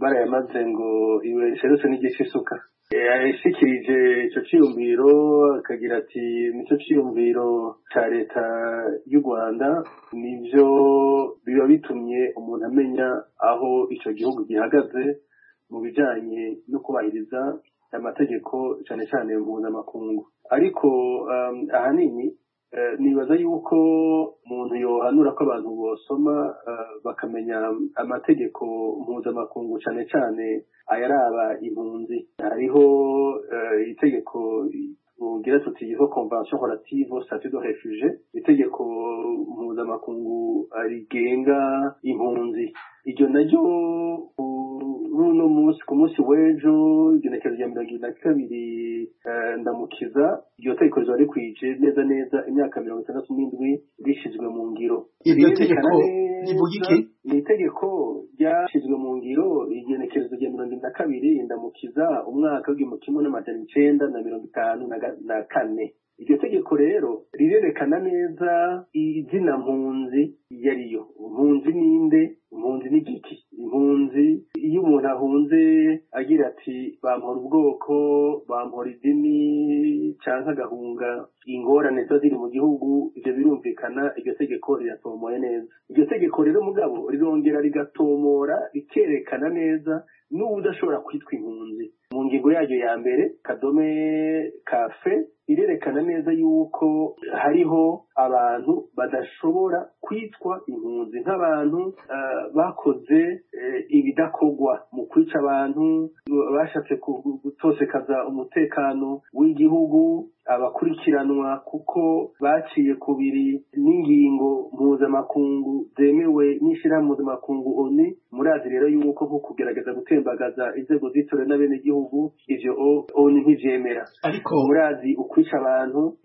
barayamaze ngo iwe serutse n'igice isuka. Yashikirije ico ciyumviro akagira ati nico ciyumviro ca leta y'u Rwanda, nivyo biba bitumye umuntu amenya aho ico gihugu gihagaze mu bijanye no kubahiriza amategeko cane cane mpuzamakungu. Ariko ahanini nibaza yuko umuntu yohanura ko abantu bosoma bakamenya amategeko mpuzamakungu cane cane ayaraba impunzi. Hariho itegeko ugira tuti yiho convention relative au statut de réfugié, itegeko mpuzamakungu rigenga impunzi. Iryo naryo runo munsi ku munsi w'ejo igenekerezo rya 22 ndamukiza, iryo tegeko rizoba rikwije neza neza imyaka 67 rishizwe mu ngiro. Iryo tegeko rivuga iki? Ni itegeko ryashizwe mu ngiro igenekerezo rya 22 ndamukiza umwaka w'1954. Iryo tegeko rero rirerekana neza izina mpunzi yariyo. Mpunzi ninde? Mpunzi ni giki? Impunzi iyo umuntu ahunze agira ati bampora ubwoko, bampora idini, canke agahunga ingorane zo ziri mu gihugu, ivyo birumvikana. Iryo tegeko riratomoye neza. Iryo tegeko rero mugabo rirongera rigatomora rikerekana neza n'udashobora kwitwa impunzi. Mu ngingo yaryo ya mbere kadome kafe irerekana neza yuko hariho abantu badashobora kwitwa impunzi, nk'abantu bakoze ibidakorwa mu kwica abantu, bashatse gutosekaza umutekano w'igihugu, abakurikiranwa kuko baciye kubiri n'ingingo mpuzamakungu zemewe n'ishirahamwe mpuzamakungu ONU. Murazi rero yuko nko kugerageza gutembagaza inzego z'itorero n'abenegihugu ivyo ONU ntivyemera. Ariko murazi ukwica abantu,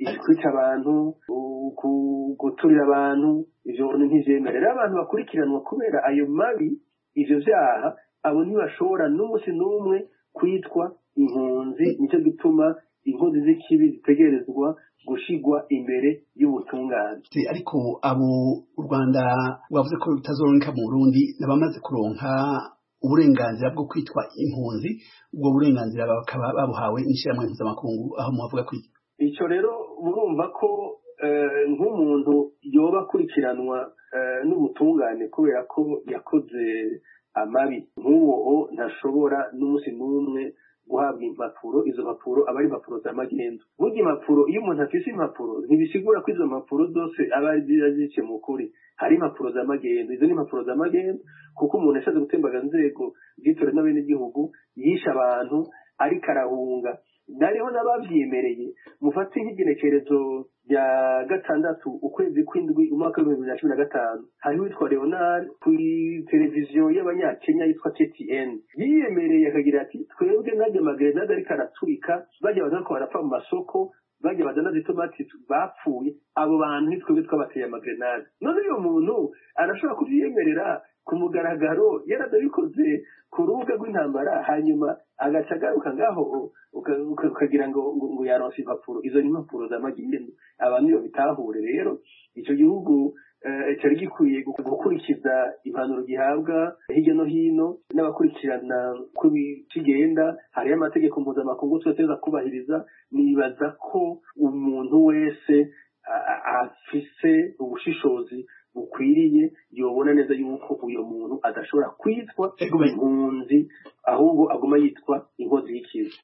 guturira abantu, ivyo ONU ntivyemera. Rero abantu bakurikiranwa kubera ayo mabi, ivyo vyaha, abo ntibashobora n'umunsi n'umwe kwitwa impunzi. Nico gituma inkozi z'ikibi zitegerezwa gushigwa imbere y'ubutungane. Ariko abo u Rwanda wavuze ko bitazoronka mu Burundi nabamaze kuronka uburenganzira bwo kwitwa impunzi, ubwo burenganzira bakaba babuhawe n'ishirahamwe mpuzamakungu, aho muvuga ko ico rero murumva ko nk'umuntu yoba akurikiranwa n'ubutungane kubera ko yakoze amabi, nk'uwo ntashobora n'umunsi n'umwe guhabwa impapuro. Izo mpapuro aba ari impapuro z'amagendo. Burya impapuro, iyo umuntu afise impapuro ntibisigura ko izo mpapuro zose aba zice mu kuri. Hari impapuro z'amagendo. Izo ni impapuro z'amagendo kuko umuntu yashatse gutembagaza inzego z'itorero n'abenegihugu, yishe abantu ariko arahunga. Nariho n'abavyemereye. Mufate nk'igenekerezo rya 6 ukwezi kw'indwi umwaka w'2015, hariho witwa Leonard kuri televiziyo y'abanyakenya yitwa TTN, yiyemereye akagira ati twebwe najya magrenade ariko araturika, bajya bazako barapfa mu masoko, bajya badana zitomati bapfuye, abo bantu nitwebwe twabateye amagrenade. None uyo muntu arashobora kuvyemerera ku mugaragaro yaradabikoze ku rubuga rw'intambara, hanyuma agaca agaruka ngaho ukagira ngo yaronse impapuro. Izo ni impapuro z'amagendo. Abantu iyo bitahure rero ico gihugu cari gikwiye gukurikiza impanuro gihabwa hirya no hino n'abakurikirana ko bikigenda. Hariyo amategeko mpuzamakungu twoteza kubahiriza. Nibaza ko umuntu wese afise ubushishozi bukwiriye yobona neza yuko uyo muntu adashobora kwitwa impunzi, ahubwo aguma yitwa inkozi y'ikibi.